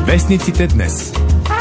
Вестниците днес.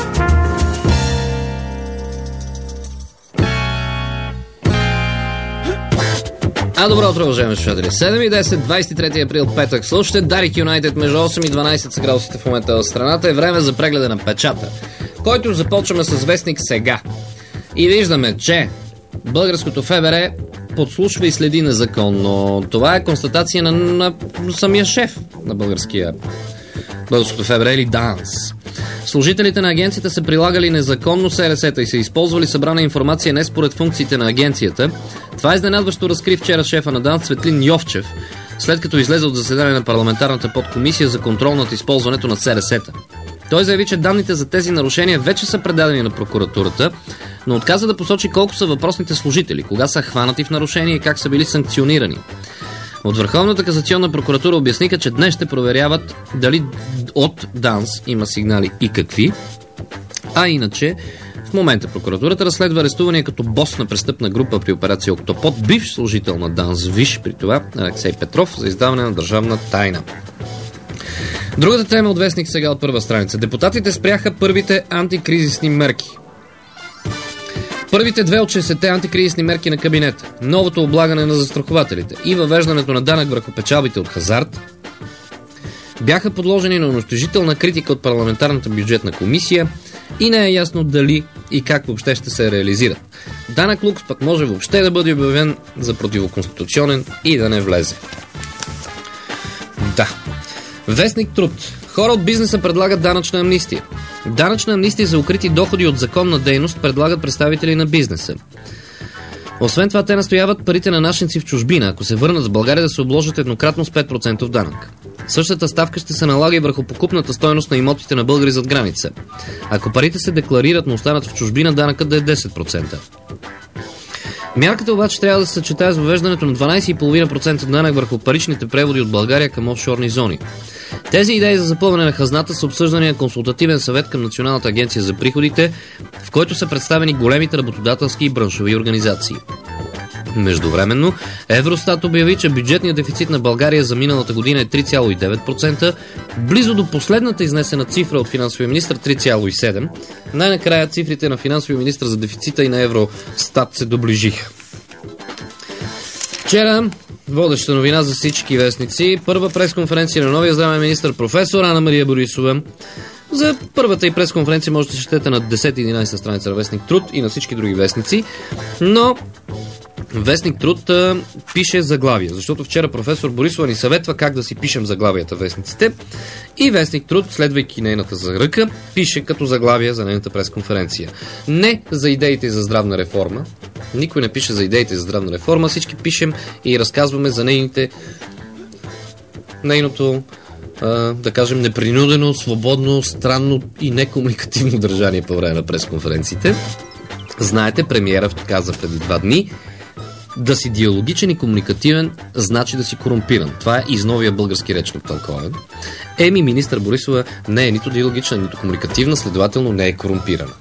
Добро утро, уважаеми слушатели. 7:10, 23 април, петък. Слушате Дарик Юнайтед между 8 и 12 са градусите в момента в страната. Е време за прегледа на печата, който започваме с вестник Сега. И виждаме, че българското ФБР подслушва и следи незаконно. Това е констатация на самия шеф на българското ФБР или ДАНС. Служителите на агенцията са прилагали незаконно СРС-та и са използвали събрана информация не според функциите на агенцията. Това изненадващо разкри вчера шефа на ДАНС Цветлин Йовчев, след като излезе от заседание на парламентарната подкомисия за контрол над използването на СРС-та. Той заяви, че данните за тези нарушения вече са предадени на прокуратурата, но отказа да посочи колко са въпросните служители, кога са хванати в нарушение и как са били санкционирани. От Върховната касационна прокуратура обясниха, че днес ще проверяват дали от ДАНС има сигнали и какви, а иначе в момента прокуратурата разследва арестувания като бос на престъпна група при операция Октопод, бивш служител на ДАНС, виж при това Алексей Петров, за издаване на държавна тайна. Другата тема от вестник Сега от първа страница. Депутатите спряха първите антикризисни мерки. Първите две от 60-те антикризисни мерки на кабинета, новото облагане на застрахователите и въвеждането на данък върху печалбите от хазарт, бяха подложени на унищожителна критика от парламентарната бюджетна комисия и не е ясно дали и как въобще ще се реализират. Данък лукс пък може въобще да бъде обявен за противоконституционен и да не влезе. Да. Вестник Труд. Хора от бизнеса предлагат данъчна амнистия. Данъчна амнистия за укрити доходи от законна дейност предлагат представители на бизнеса. Освен това, те настояват парите на нашници в чужбина, ако се върнат в България, да се обложат еднократно с 5% данък. Същата ставка ще се налага и върху покупната стойност на имотите на българи зад граница. Ако парите се декларират, но останат в чужбина, данъкът да е 10%. Мярката обаче трябва да се съчетае с въвеждането на 12,5% данък върху паричните преводи от България към офшорни зони. Тези идеи за запълване на хазната са обсъждани на консултативен съвет към Националната агенция за приходите, в който са представени големите работодателски и браншови организации. Междувременно, Евростат обяви, че бюджетният дефицит на България за миналата година е 3,9%, близо до последната изнесена цифра от финансовия министр 3,7%. Най-накрая цифрите на финансовия министр за дефицита и на Евростат се доближиха. Вчера водеща новина за всички вестници. Първа пресконференция на новия здравен министр професор Анна-Мария Борисова. За първата и пресконференция можете да четете на 10 и 11 страница на вестник Труд и на всички други вестници. Но вестник Труд пише заглавия, защото вчера професор Борисова ни съветва как да си пишем заглавията вестниците. И вестник Труд, следвайки нейната заръка, пише като заглавия за нейната пресконференция. Не за идеите за здравна реформа. Никой не пише за идеите за здравна реформа, всички пишем и разказваме за нейното, да кажем, непринудено, свободно, странно и некомуникативно държание по време на пресконференциите. Знаете, премиерът каза преди 2 дни, да си диалогичен и комуникативен значи да си корумпиран. Това е из новия български речник тълковен. Министър Борисова не е нито диалогична, нито комуникативна, следователно не е корумпирана.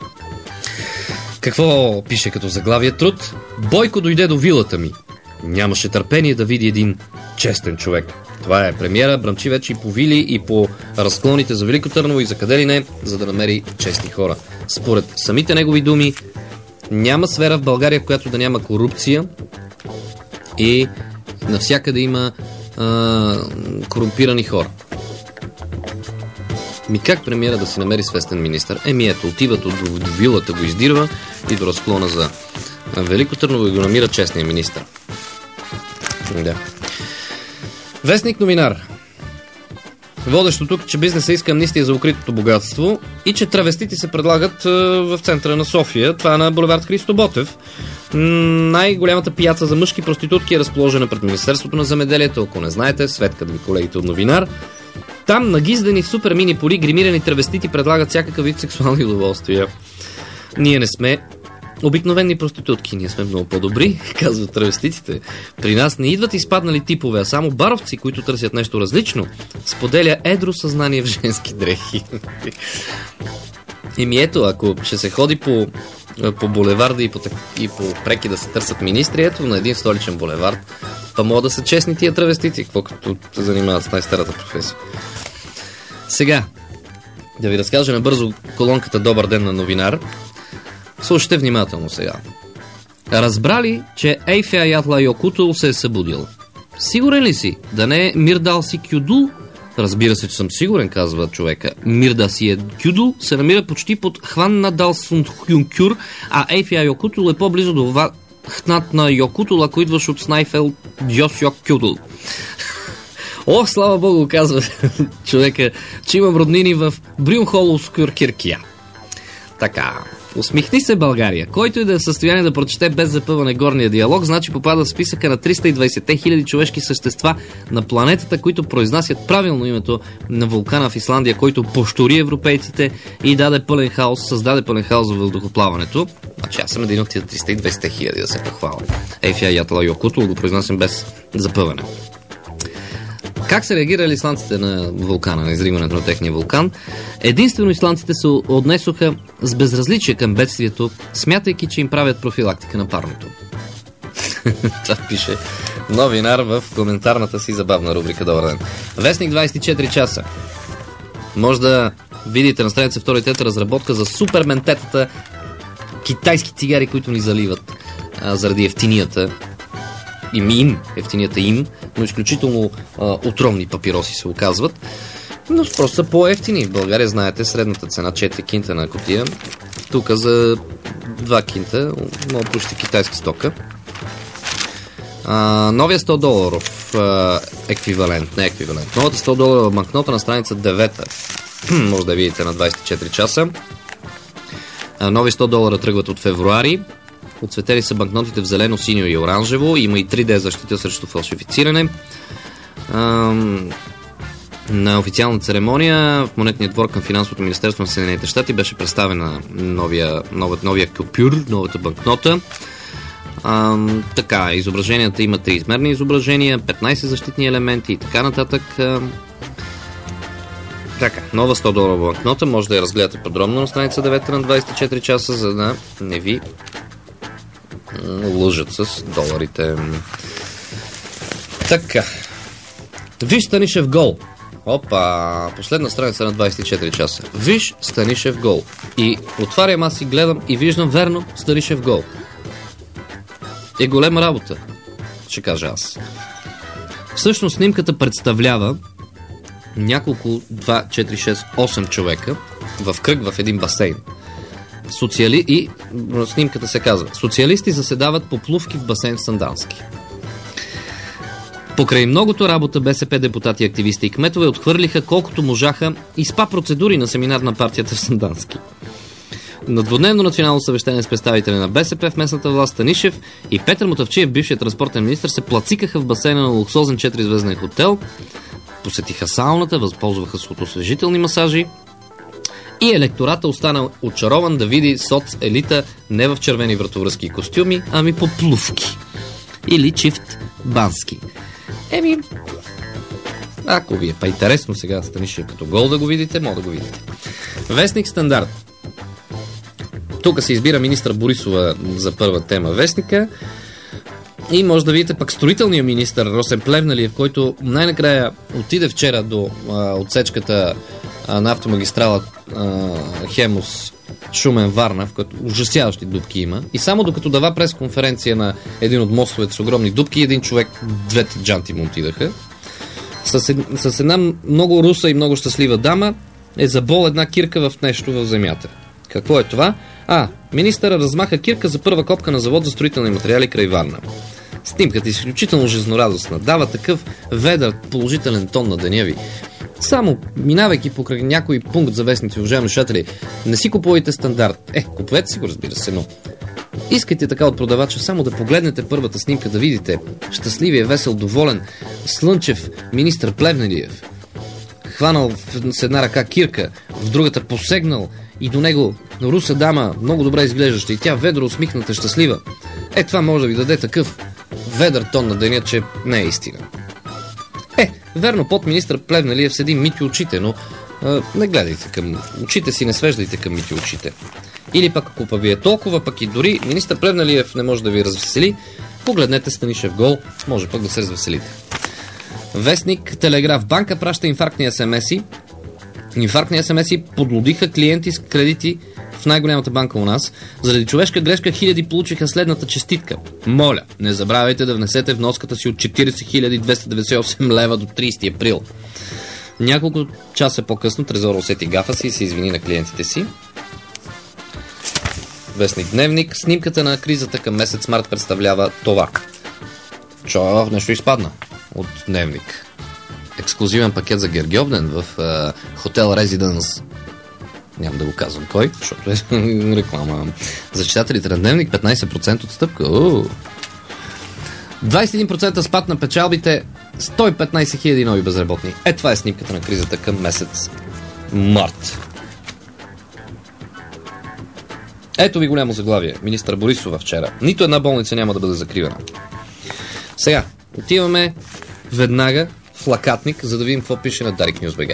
Какво пише като заглавие Труд? Бойко дойде до вилата ми. Нямаше търпение да види един честен човек. Това е премиера, бръмчи вече и по вили, и по разклоните за Велико Търново и за къде ли не, за да намери честни хора. Според самите негови думи, няма сфера в България, в която да няма корупция и навсякъде има корумпирани хора. Как премиера да си намери свестен министър? Ето, отиват до вилата, го издирва и до разклона за Велико Търново и го намира честния министър. Да. Вестник Новинар. Водещо тук, че бизнесът иска амнистия за укритото богатство и че травестити се предлагат в центъра на София. Това е на булевард Христо Ботев. Най-голямата пияца за мъжки проститутки е разположена пред Министерството на земеделието. Ако не знаете, светкат ви колегите от Новинар. Там нагиздани в супер мини поли гримирани травестити предлагат всякакъв вид сексуални удоволствия. Ние не сме обикновени проститутки, ние сме много по-добри, казват травеститите. При нас не идват изпаднали типове, а само баровци, които търсят нещо различно. Споделя едро съзнание в женски дрехи. Ето, ако ще се ходи по булеварда и по преки да се търсят министри, ето на един столичен булевард, па могат да са честни тия травестити, какво като се занимават с най-старата професия. Сега, Да ви разкажа набързо колонката "Добър ден" на новинар. Слушайте внимателно сега. Разбрали, че Ейфя Ятла Йокутул се е събудил. Сигурен ли си? Да не е Мирдал си Кюдул? Разбира се, че съм сигурен, казва човека. Мирда си е Кюдул се намира почти под Хванна Далсункюр, а Ейфя Йокутул е по-близо до Вахнат на Йокутул, ако идваш от Снайфел Дьос Йок Кюдул. О, слава Богу, казва човека, че имам роднини в Брюнхолоскюр Киркия. Така, усмихни се, България. Който и да е в състояние да прочете без запъване горния диалог, значи попада в списъка на 320 000 човешки същества на планетата, които произнасят правилно името на вулкана в Исландия, който поштори европейците и създаде пълен хаос във въздухоплаването. Значи аз съм един от тия 320 000 да се похваля. Ейфя Ятла Йокутул го произнасям без запъване. Как са реагирали исландците на вулкана, на изригването на техния вулкан? Единствено исландците се отнесоха с безразличие към бедствието, смятайки, че им правят профилактика на парното. Това пише новинар в коментарната си забавна рубрика "Добър ден". Вестник 24 часа. Може да видите на страница 2 и 3 разработка за суперментетата китайски цигари, които ни заливат заради ефтинията но изключително отровни папироси се оказват. Но просто са по-ефтини. В България, знаете, средната цена 4 кинта на кутия. Тук за 2 кинта, много почти китайска стока. Новия $100 еквивалент, не еквивалент. Новата $100 банкнота на страница 9. Може да видите на 24 часа. Нови $100 тръгват от февруари. Отцветели са банкнотите в зелено, синьо и оранжево. Има и 3D защита срещу фалшифициране. На официална церемония в монетния двор към Финансовото министерство на Съединените щати беше представена новия купюр, новата банкнота. Така, изображенията има 3-измерни изображения, 15 защитни елементи и така нататък. Така, нова $100 банкнота, може да я разгледате подробно на страница 9 на 24 часа, за да не ви лъжат с доларите. Така. Виж Станишев гол. Опа, последна страница на 24 часа. Виж Станишев гол. И отварям аз и гледам и виждам верно Станишев гол. Е голема работа, ще кажа аз. Всъщност снимката представлява няколко 2, 4, 6, 8 човека в кръг в един басейн. И снимката се казва: социалисти заседават по плувки в басейн в Сандански. Покрай многото работа БСП депутати, активисти и кметове отхвърлиха колкото можаха и СПА процедури на семинар на партията в Сандански. На двудневно национално съвещание с представители на БСП в местната власт Станишев и Петър Мутавчиев, бившият транспортен министър, се плацикаха в басейна на луксозен 4-звезден хотел, посетиха сауната, възползваха се от освежителни масажи и електората остана очарован да види соц-елита не в червени вратовръзки костюми, ами по плувки. Или чифт бански. Ако ви е интересно сега Станишев като гол да го видите, може да го видите. Вестник Стандарт. Тук се избира министър Борисова за първа тема вестника. И може да видите пък строителния министър Росен Плевнелиев, който най-накрая отиде вчера до отсечката на автомагистрала Хемус Шумен-Варна, в който ужасяващи дупки има. И само докато дава пресконференция на един от мостовете с огромни дупки, един човек, двете джанти му отидаха. С една много руса и много щастлива дама е забол една кирка в нещо в земята. Какво е това? Министъра размаха кирка за първа копка на завод за строителни материали край Варна. Снимката е изключително жизнерадостна. Дава такъв ведър положителен тон на деня ви. Само минавайки покрай някой пункт за вестници, уважаеми слушатели, не си купувайте Стандарт. Купувайте си го, разбира се, но искайте така от продавача само да погледнете първата снимка, да видите щастливия, весел, доволен, слънчев министър Плевнелиев. Хванал с една ръка кирка, в другата посегнал и до него руса дама, много добре изглеждаща и тя ведро усмихната, щастлива. Това може да ви даде такъв ведър тон на деня, че не е истина. Верно, под министър Плевнелиев седи мити очите, но не гледайте към очите си, не свеждайте към мити очите. Или пък ако ви е толкова, пък и дори министър Плевнелиев не може да ви развесели, погледнете Станишев гол, може пък да се развеселите. Вестник Телеграф. Банка праща инфарктни СМС-и Инфарктни СМС-и подлодиха клиенти с кредити в най-голямата банка у нас. Заради човешка грешка хиляди получиха следната честитка. Моля, не забравяйте да внесете вноската си от 40 298 лева до 30 април. Няколко часа по-късно Трезор усети гафа си и се извини на клиентите си. Вестник Дневник. Снимката на кризата към месец март представлява това. Нещо изпадна от Дневник. Ексклюзивен пакет за Гергьовден в хотел Резиденс. Няма да го казвам кой, защото е реклама. За читателите на Дневник 15% отстъпка. 21% спад на печалбите, 115 000 нови безработни. Това е снимката на кризата към месец март. Ето ви голямо заглавие. Министър Борисова вчера. Нито една болница няма да бъде закривана. Сега, отиваме веднага в Лакатник, за да видим какво пише на DarikNews.bg.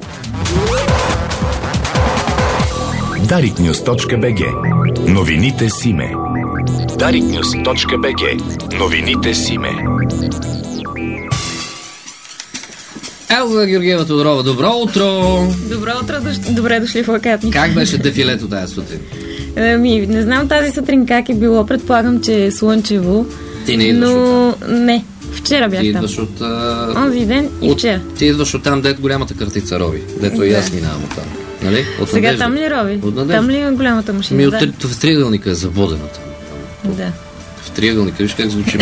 DarikNews.bg. Новините с име. DarikNews.bg. Новините с име. Елза Георгиева Тодорова, добро утро! Добро утро, добре дошли в Лакатник. Как беше дефилето тази сутрин? Не знам тази сутрин как е било, предполагам, че е слънчево. Ти не идваш оттам? Не, вчера бях там. Ти там. идваш от... Онзи ден и вчера. Ти идваш от там, дето голямата картица рови. Дето и аз минавам от там. Нали? От Сега Надежда. там ли рови? От Надежда. Там ли е голямата машина? В триъгълника е заводената. Да. В триъгълника, виж как звучи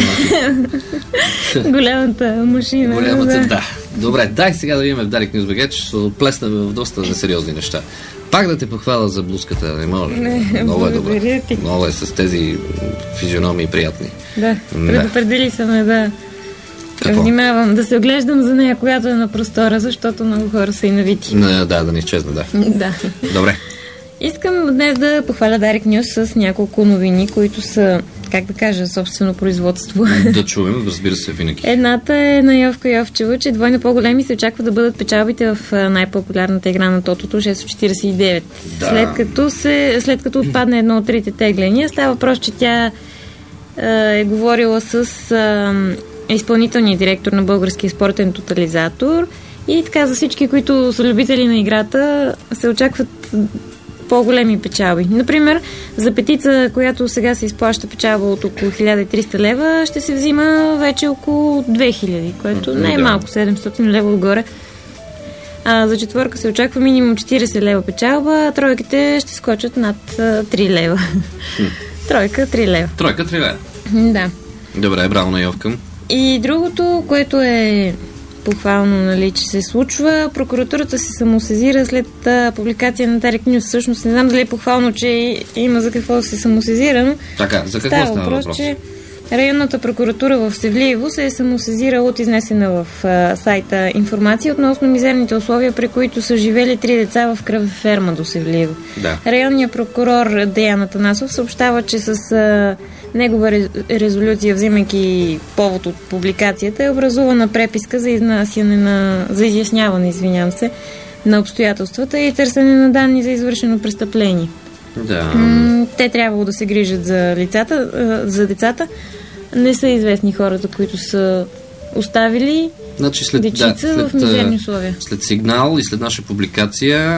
голямата машина. Да. Добре, дай сега да видим в DarikNews.bg, че се плеснем в доста несериозни неща. Пак да те похваля за блузката, не може. Много е добре. Много е с тези физиономии приятни. Да, предупредили са ме да Какво? внимавам, да се оглеждам за нея, когато е на простора, защото много хора са и навити. Да не изчезне, да. Да. Добре. Искам днес да похваля Дарик Нюс с няколко новини, които са, как да кажа, собствено производство. Да чуем, разбира се, винаги. Едната е на Йовка Йовчева, че двойно по-големи се очаква да бъдат печалбите в най-популярната игра на тотото 649. Да. След като отпадне едно от трите тегления, става въпрос, че тя е говорила с изпълнителния директор на Българския спортен тотализатор и така за всички, които са любители на играта, се очакват по-големи печалби. Например, за петица, която сега се изплаща печалба от около 1300 лева, ще се взима вече около 2000, което не е малко, 700 лева отгоре. За четвърка се очаква минимум 40 лева печалба, а тройките ще скочат над 3 лева. Тройка 3 лева. Тройка 3 лева. Да. Добре, браво на Йовка. И другото, което е похвално, нали, че се случва, прокуратурата се самосезира след публикация на Дарик Нюс. Всъщност не знам дали е похвално, че има за какво да се самосезира, но така, за какво става въпрос? Че районната прокуратура в Севлиево се е самосезирала от изнесена в сайта информация относно мизерните условия, при които са живели 3 деца в кръвеферма до Севлиево. Да. Районният прокурор Деян Атанасов съобщава, че с негова резолюция, взимайки повод от публикацията, е образувана преписка за изясняване на обстоятелствата и търсене на данни за извършено престъпление. Да. Те трябвало да се грижат за децата. Не са известни хората, които са оставили дечица в мизерни условия. След сигнал и след наша публикация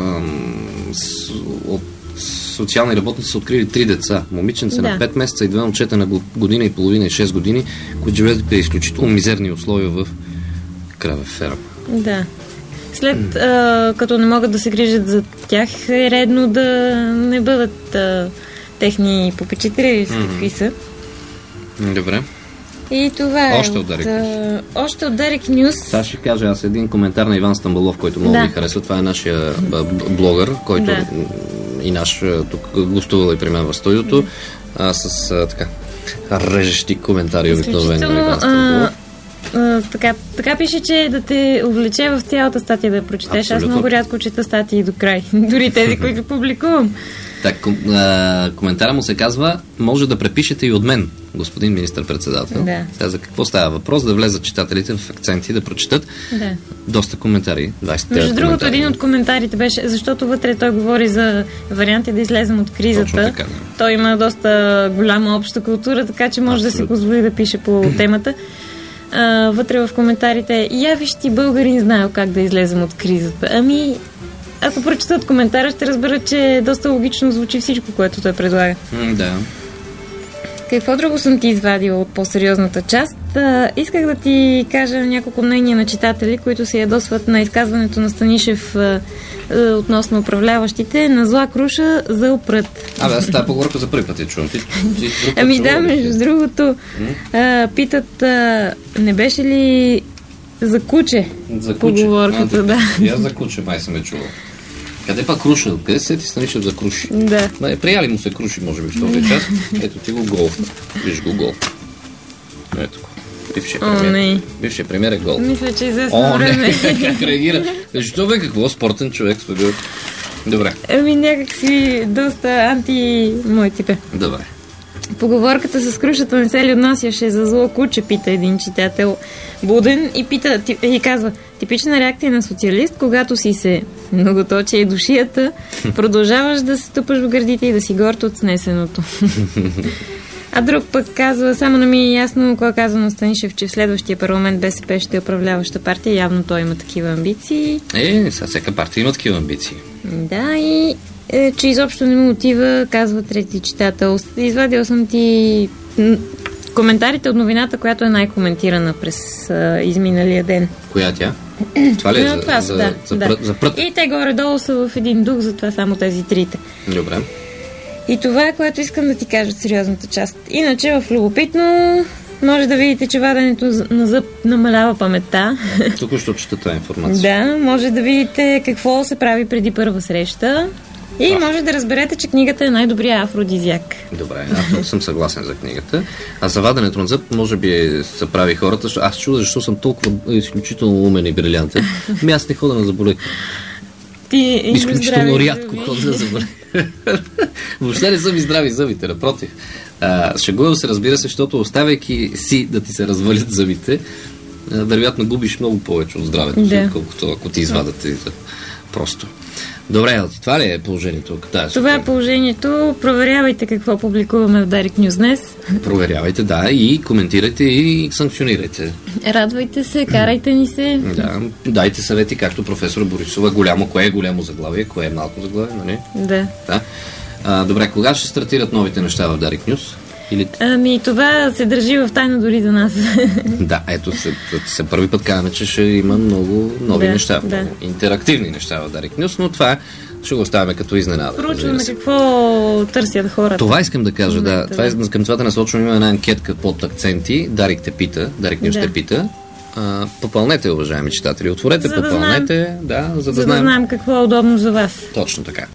от социални работници са открили 3 деца. Момиченце на 5 месеца и 2 момчета на година и половина и 6 години, които живеят при изключително мизерни условия в кравеферма. Да. След като не могат да се грижат за тях, е редно да не бъдат техни попечители, какви са. Добре. И това е още от Дарик Нюс. Сега ще кажа аз един коментар на Иван Стамбалов, който много ми харесва. Това е нашия блогър, който и наш тук гостувал и при мен в студиото. С така режещи коментари обикновено Иван Стамбалов. Така пише, че да те увлече в цялата статия да я прочетеш. Абсолютно. Аз много рядко чета статии до край. Дори тези, които публикувам. Коментара му се казва: може да препишете и от мен, господин министър-председател. Да. Сега за какво става въпрос? Да влезат читателите в акценти, да прочетат. Да. Доста коментари. Между другото, един от коментарите беше, защото вътре той говори за варианти да излезем от кризата. Така, да. Той има доста голяма обща култура, така че може да си позволи да пише по темата. вътре в коментарите: я виж ти, българин, знаел как да излезем от кризата. Ами, ако прочитат коментара, ще разберат, че доста логично звучи всичко, което той предлага. Да. Какво друго съм ти извадила от по-сериозната част? Исках да ти кажа няколко мнения на читатели, които се ядосват на изказването на Станишев относно управляващите. На зла круша, зъл прът. Аз тази поговорка за първи път я чувам. Ами да, между другото, питат, не беше ли за куче? За куче. Поговорката, да. И аз за куче май съм я чувал. Къде па Круша? Къде се ти Станишев за Круши? Да. Прияли му се Круши, може би, в този част. Ето ти го гол. Виж го гол. Ето го. Бившия премиер е гол. Мисля, че известно време. Как реагира? Защо бе, какво? Спортен човек сме бил. Добре. Ами някак си доста анти-мой тип е. Добре. Поговорката с крушата не се ли отнасяше за зло куче, пита един читател буден и казва: типична реакция на социалист, когато си се многоточи и душията, продължаваш да се тупаш в гърдите и да си горд от снесеното. А друг пък казва: само не ми е ясно кой казва на Станишев, че в следващия парламент БСП ще е управляваща партия. Явно той има такива амбиции. Сега всяка партия има такива амбиции. Да, и че изобщо не му отива, казва трети читател. Извадил съм ти коментарите от новината, която е най-коментирана през изминалия ден. Коя тя? Това ли е за прът? И те горе-долу са в един дух, затова само тези трите. Добре. И това е, което искам да ти кажа от сериозната част. Иначе в любопитно може да видите, че ваденето на зъб намалява паметта. Тук ще чета тази информация. Да, може да видите какво се прави преди първа среща. И може да разберете, че книгата е най-добрият афродизиак. Добре, аз съм съгласен за книгата. А за ваденето на зъб може би се прави хората. Аз чуда, защо съм толкова изключително умен и брилянтен. Аз не хода на заболек. Изключително рядко хода на заболек. Въобще не са ми здрави зъбите, напротив. Шегувам се, разбира се, защото оставяйки си да ти се развалят зъбите, вероятно губиш много повече от здравето, отколкото ако ти извадат просто. Добре, това ли е положението? Това е положението. Проверявайте какво публикуваме в Дарик Нюз днес. Проверявайте, да, и коментирайте и санкционирайте. Радвайте се, карайте ни се. Да, дайте съвети, както професор Борисова. Кое е голямо заглавие, кое е малко заглавие, нали? Да. Добре, кога ще стартират новите неща в Дарик Нюз? Ами това се държи в тайна дори за нас. Да, ето се първи път казваме, че ще има много нови неща, много интерактивни неща в Дарик Нюз, но това ще го оставяме като изненада. Проучваме какво търсят хората. Това искам да кажа, да. Към това насочваме, има една анкетка под акценти. Дарик те пита, Дарик Нюз те пита. Попълнете, уважаеми читатели. Отворете, попълнете. За да знаем какво е удобно за вас. Точно така.